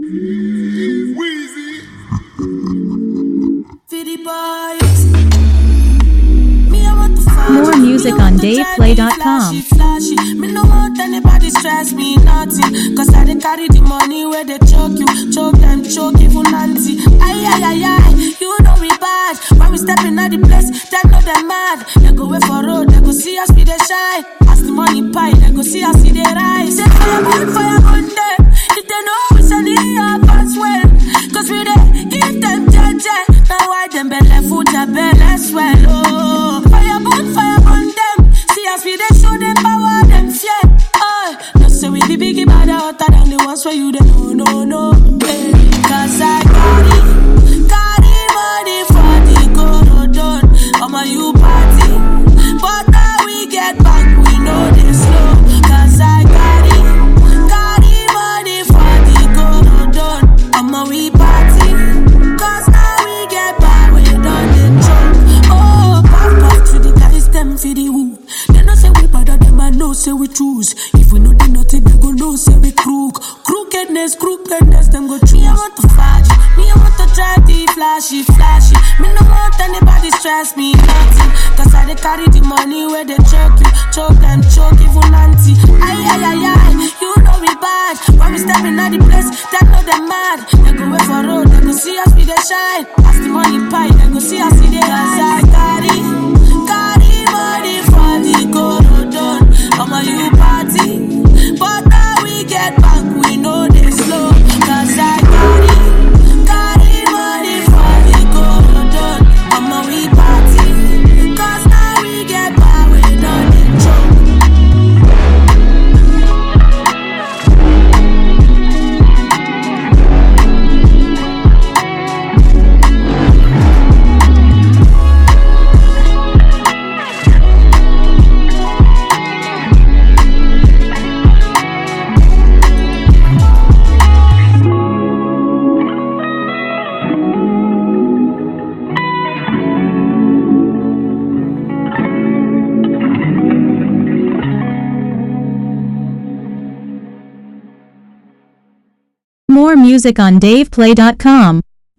Weezy. More music on DavePlay.com. Me no want anybody stress me nothing, cause I dey carry the money where they choke you, choke them, choke even auntie. Ay, you know we bad. When we step in at the place, they know they mad. They go wait for road, they go see us be the shine. As the money pie, they go see us see the rise. Say fire Monday. If they know we send it up as well, cause we dey give them jeje. Now why them belly food a belly swell? Oh, fire burn them. See us we dey show them power, them fear. Oh, no say we be biggie bad hotter than the ones where you don't know. Hey, cause I carry money for the Gorodon. I'ma you party, but now we get back, we know they slow. Cause I carry money for the Gorodon. I'ma we party, cause now we get back, we done the choke. Oh, back to the guys, them for the who. They no say we better, them I know say we choose. If we know they nothing, they go know say we crookedness, them go choose. Me I want to flash, me I want to drive the flashy. Me no want anybody stress me nothing, cause I dey carry the money where they choke you, choke them, choke even auntie. Ay, you know we bad. When we step in at the place, they know they mad. They go wait for road, they go see us be the shine. As the money pie, they go see us see the rise. I carry money for the Gorodon. I'ma you party, but now we get back, we know they slow. Cause I carry money for the Gorodon. I'ma we party, cause now we get back, we done the choke. More music on DavePlay.com.